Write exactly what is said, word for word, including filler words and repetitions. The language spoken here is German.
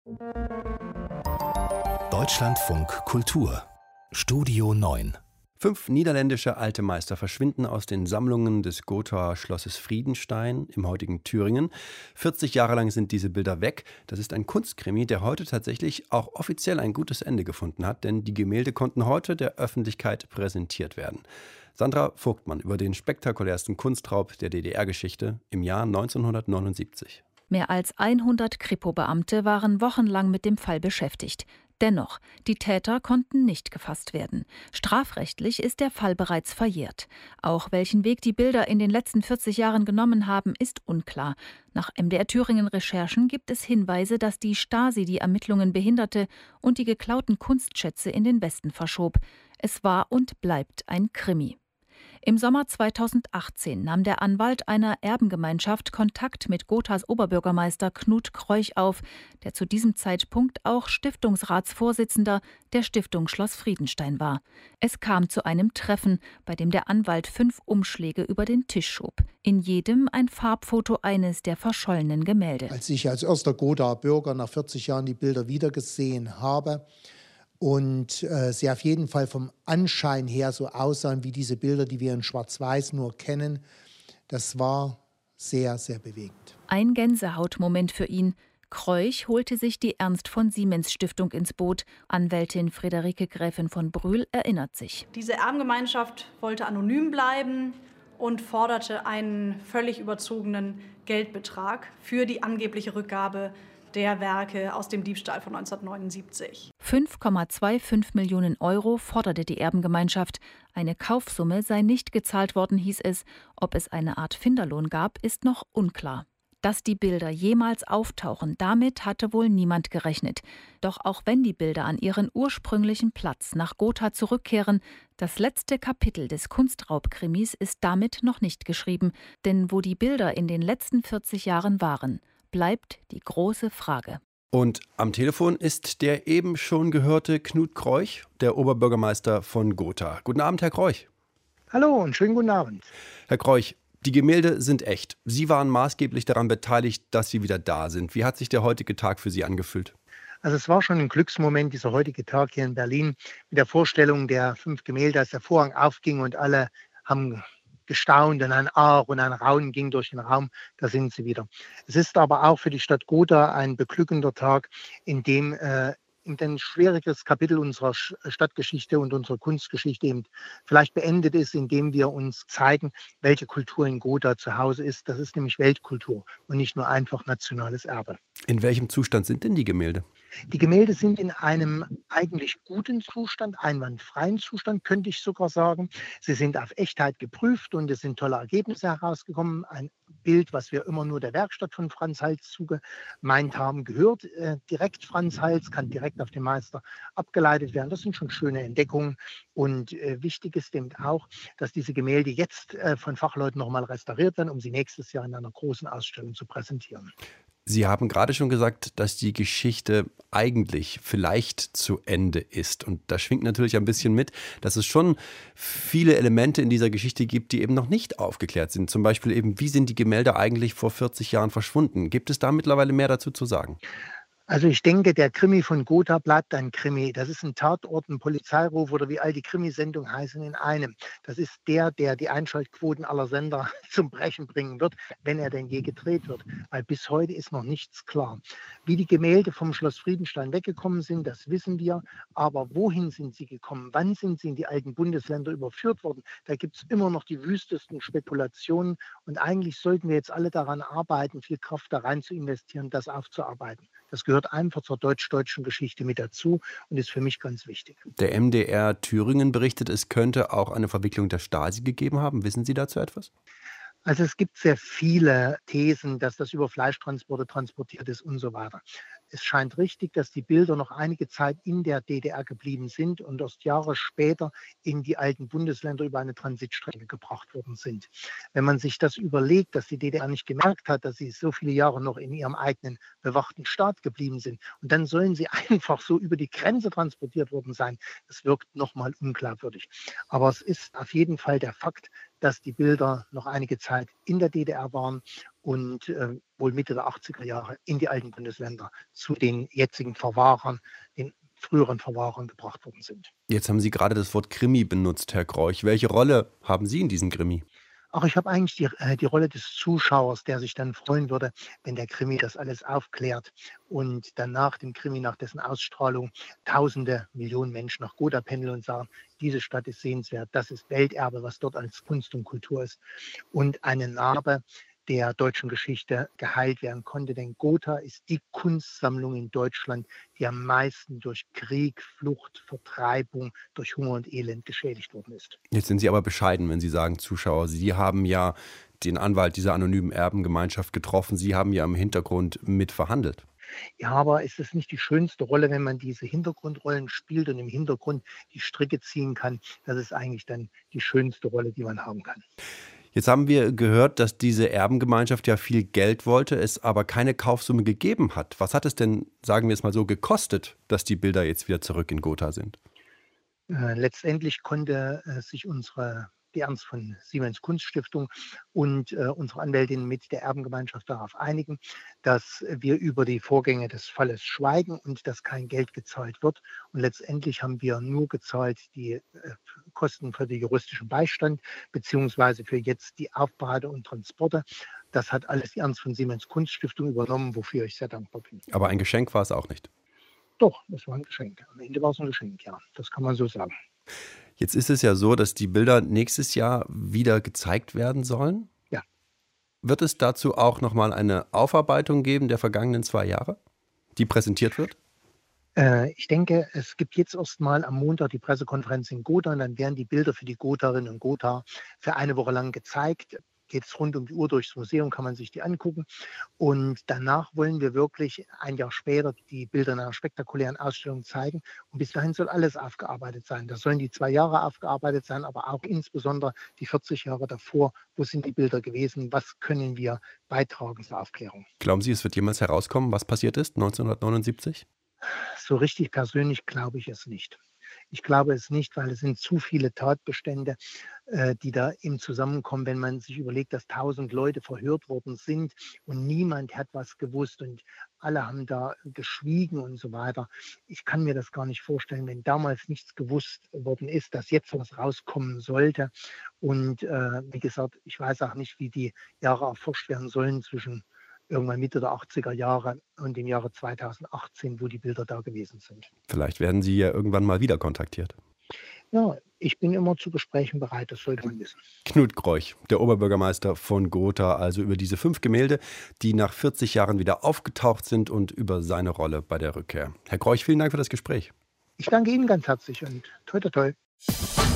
Deutschlandfunk Kultur Studio neun. Fünf niederländische alte Meister verschwinden aus den Sammlungen des Gothaer Schlosses Friedenstein im heutigen Thüringen. vierzig Jahre lang sind diese Bilder weg. Das ist ein Kunstkrimi, der heute tatsächlich auch offiziell ein gutes Ende gefunden hat, denn die Gemälde konnten heute der Öffentlichkeit präsentiert werden. Sandra Vogtmann über den spektakulärsten Kunstraub der D D R-Geschichte im Jahr neunzehnhundertneunundsiebzig. Mehr als hundert Kripo-Beamte waren wochenlang mit dem Fall beschäftigt. Dennoch, die Täter konnten nicht gefasst werden. Strafrechtlich ist der Fall bereits verjährt. Auch welchen Weg die Bilder in den letzten vierzig Jahren genommen haben, ist unklar. Nach M D R Thüringen-Recherchen gibt es Hinweise, dass die Stasi die Ermittlungen behinderte und die geklauten Kunstschätze in den Westen verschob. Es war und bleibt ein Krimi. Im Sommer zweitausendachtzehn nahm der Anwalt einer Erbengemeinschaft Kontakt mit Gothaas Oberbürgermeister Knut Kreuch auf, der zu diesem Zeitpunkt auch Stiftungsratsvorsitzender der Stiftung Schloss Friedenstein war. Es kam zu einem Treffen, bei dem der Anwalt fünf Umschläge über den Tisch schob. In jedem ein Farbfoto eines der verschollenen Gemälde. Als ich als erster Gothaer Bürger nach vierzig Jahren die Bilder wiedergesehen habe, und äh, sie auf jeden Fall vom Anschein her so aussahen wie diese Bilder, die wir in Schwarz-Weiß nur kennen. Das war sehr, sehr bewegend. Ein Gänsehautmoment für ihn. Kreuch holte sich die Ernst von Siemens Stiftung ins Boot. Anwältin Friederike Gräfin von Brühl erinnert sich. Diese Erbengemeinschaft wollte anonym bleiben und forderte einen völlig überzogenen Geldbetrag für die angebliche Rückgabe der Werke aus dem Diebstahl von neunzehnhundertneunundsiebzig. fünf Komma fünfundzwanzig Millionen Euro forderte die Erbengemeinschaft. Eine Kaufsumme sei nicht gezahlt worden, hieß es. Ob es eine Art Finderlohn gab, ist noch unklar. Dass die Bilder jemals auftauchen, damit hatte wohl niemand gerechnet. Doch auch wenn die Bilder an ihren ursprünglichen Platz nach Gotha zurückkehren, das letzte Kapitel des Kunstraubkrimis ist damit noch nicht geschrieben. Denn wo die Bilder in den letzten vierzig Jahren waren, bleibt die große Frage. Und am Telefon ist der eben schon gehörte Knut Kreuch, der Oberbürgermeister von Gotha. Guten Abend, Herr Kreuch. Hallo und schönen guten Abend. Herr Kreuch, die Gemälde sind echt. Sie waren maßgeblich daran beteiligt, dass sie wieder da sind. Wie hat sich der heutige Tag für Sie angefühlt? Also es war schon ein Glücksmoment, dieser heutige Tag hier in Berlin, mit der Vorstellung der fünf Gemälde, als der Vorhang aufging und alle haben gestaunt und ein Ach und ein Raunen ging durch den Raum, da sind sie wieder. Es ist aber auch für die Stadt Gotha ein beglückender Tag, in dem äh, ein schwieriges Kapitel unserer Stadtgeschichte und unserer Kunstgeschichte eben vielleicht beendet ist, indem wir uns zeigen, welche Kultur in Gotha zu Hause ist. Das ist nämlich Weltkultur und nicht nur einfach nationales Erbe. In welchem Zustand sind denn die Gemälde? Die Gemälde sind in einem eigentlich guten Zustand, einwandfreien Zustand, könnte ich sogar sagen. Sie sind auf Echtheit geprüft und es sind tolle Ergebnisse herausgekommen. Ein Bild, was wir immer nur der Werkstatt von Franz Hals zugemeint haben, gehört äh, direkt Franz Hals, kann direkt auf den Meister abgeleitet werden. Das sind schon schöne Entdeckungen. Und äh, wichtig ist eben auch, dass diese Gemälde jetzt äh, von Fachleuten nochmal restauriert werden, um sie nächstes Jahr in einer großen Ausstellung zu präsentieren. Sie haben gerade schon gesagt, dass die Geschichte eigentlich vielleicht zu Ende ist. Und da schwingt natürlich ein bisschen mit, dass es schon viele Elemente in dieser Geschichte gibt, die eben noch nicht aufgeklärt sind. Zum Beispiel eben, wie sind die Gemälde eigentlich vor vierzig Jahren verschwunden? Gibt es da mittlerweile mehr dazu zu sagen? Also ich denke, der Krimi von Gotha bleibt ein Krimi. Das ist ein Tatort, ein Polizeiruf oder wie all die Krimisendungen heißen in einem. Das ist der, der die Einschaltquoten aller Sender zum Brechen bringen wird, wenn er denn je gedreht wird. Weil bis heute ist noch nichts klar. Wie die Gemälde vom Schloss Friedenstein weggekommen sind, das wissen wir. Aber wohin sind sie gekommen? Wann sind sie in die alten Bundesländer überführt worden? Da gibt es immer noch die wüstesten Spekulationen. Und eigentlich sollten wir jetzt alle daran arbeiten, viel Kraft da rein zu investieren, das aufzuarbeiten. Das gehört einfach zur deutsch-deutschen Geschichte mit dazu und ist für mich ganz wichtig. Der M D R Thüringen berichtet, es könnte auch eine Verwicklung der Stasi gegeben haben. Wissen Sie dazu etwas? Also es gibt sehr viele Thesen, dass das über Fleischtransporte transportiert ist und so weiter. Es scheint richtig, dass die Bilder noch einige Zeit in der D D R geblieben sind und erst Jahre später in die alten Bundesländer über eine Transitstrecke gebracht worden sind. Wenn man sich das überlegt, dass die D D R nicht gemerkt hat, dass sie so viele Jahre noch in ihrem eigenen bewachten Staat geblieben sind und dann sollen sie einfach so über die Grenze transportiert worden sein, das wirkt nochmal unglaubwürdig. Aber es ist auf jeden Fall der Fakt, dass die Bilder noch einige Zeit in der D D R waren und äh, wohl Mitte der achtziger Jahre in die alten Bundesländer zu den jetzigen Verwahrern, den früheren Verwahrern gebracht worden sind. Jetzt haben Sie gerade das Wort Krimi benutzt, Herr Groich. Welche Rolle haben Sie in diesem Krimi? Auch ich habe eigentlich die, äh, die Rolle des Zuschauers, der sich dann freuen würde, wenn der Krimi das alles aufklärt und dann nach dem Krimi, nach dessen Ausstrahlung, Tausende, Millionen Menschen nach Gotha pendeln und sagen, diese Stadt ist sehenswert, das ist Welterbe, was dort als Kunst und Kultur ist und eine Narbe der deutschen Geschichte geheilt werden konnte. Denn Gotha ist die Kunstsammlung in Deutschland, die am meisten durch Krieg, Flucht, Vertreibung, durch Hunger und Elend geschädigt worden ist. Jetzt sind Sie aber bescheiden, wenn Sie sagen, Zuschauer. Sie haben ja den Anwalt dieser anonymen Erbengemeinschaft getroffen. Sie haben ja im Hintergrund mit verhandelt. Ja, aber ist es nicht die schönste Rolle, wenn man diese Hintergrundrollen spielt und im Hintergrund die Stricke ziehen kann? Das ist eigentlich dann die schönste Rolle, die man haben kann. Jetzt haben wir gehört, dass diese Erbengemeinschaft ja viel Geld wollte, es aber keine Kaufsumme gegeben hat. Was hat es denn, sagen wir es mal so, gekostet, dass die Bilder jetzt wieder zurück in Gotha sind? Äh, letztendlich konnte äh, sich unsere die Ernst von Siemens Kunststiftung und äh, unsere Anwältin mit der Erbengemeinschaft darauf einigen, dass wir über die Vorgänge des Falles schweigen und dass kein Geld gezahlt wird. Und letztendlich haben wir nur gezahlt die äh, Kosten für den juristischen Beistand beziehungsweise für jetzt die Aufbereitung und Transporte. Das hat alles die Ernst von Siemens Kunststiftung übernommen, wofür ich sehr dankbar bin. Aber ein Geschenk war es auch nicht. Doch, das war ein Geschenk. Am Ende war es ein Geschenk, ja. Das kann man so sagen. Jetzt ist es ja so, dass die Bilder nächstes Jahr wieder gezeigt werden sollen. Ja. Wird es dazu auch nochmal eine Aufarbeitung geben der vergangenen zwei Jahre, die präsentiert wird? Äh, ich denke, es gibt jetzt erst mal am Montag die Pressekonferenz in Gotha und dann werden die Bilder für die Gotharinnen und Gotha für eine Woche lang gezeigt. Geht es rund um die Uhr durchs Museum, kann man sich die angucken. Und danach wollen wir wirklich ein Jahr später die Bilder in einer spektakulären Ausstellung zeigen. Und bis dahin soll alles aufgearbeitet sein. Das sollen die zwei Jahre aufgearbeitet sein, aber auch insbesondere die vierzig Jahre davor. Wo sind die Bilder gewesen? Was können wir beitragen zur Aufklärung? Glauben Sie, es wird jemals herauskommen, was passiert ist neunzehnhundertneunundsiebzig? So richtig persönlich glaube ich es nicht. Ich glaube es nicht, weil es sind zu viele Tatbestände, äh, die da eben zusammenkommen, wenn man sich überlegt, dass tausend Leute verhört worden sind und niemand hat was gewusst und alle haben da geschwiegen und so weiter. Ich kann mir das gar nicht vorstellen, wenn damals nichts gewusst worden ist, dass jetzt was rauskommen sollte. Und äh, wie gesagt, ich weiß auch nicht, wie die Jahre erforscht werden sollen zwischen irgendwann Mitte der achtziger Jahre und im Jahre zweitausendachtzehn, wo die Bilder da gewesen sind. Vielleicht werden Sie ja irgendwann mal wieder kontaktiert. Ja, ich bin immer zu Gesprächen bereit, das sollte man wissen. Knut Groich, der Oberbürgermeister von Gotha, also über diese fünf Gemälde, die nach vierzig Jahren wieder aufgetaucht sind und über seine Rolle bei der Rückkehr. Herr Groich, vielen Dank für das Gespräch. Ich danke Ihnen ganz herzlich und toi toi toi.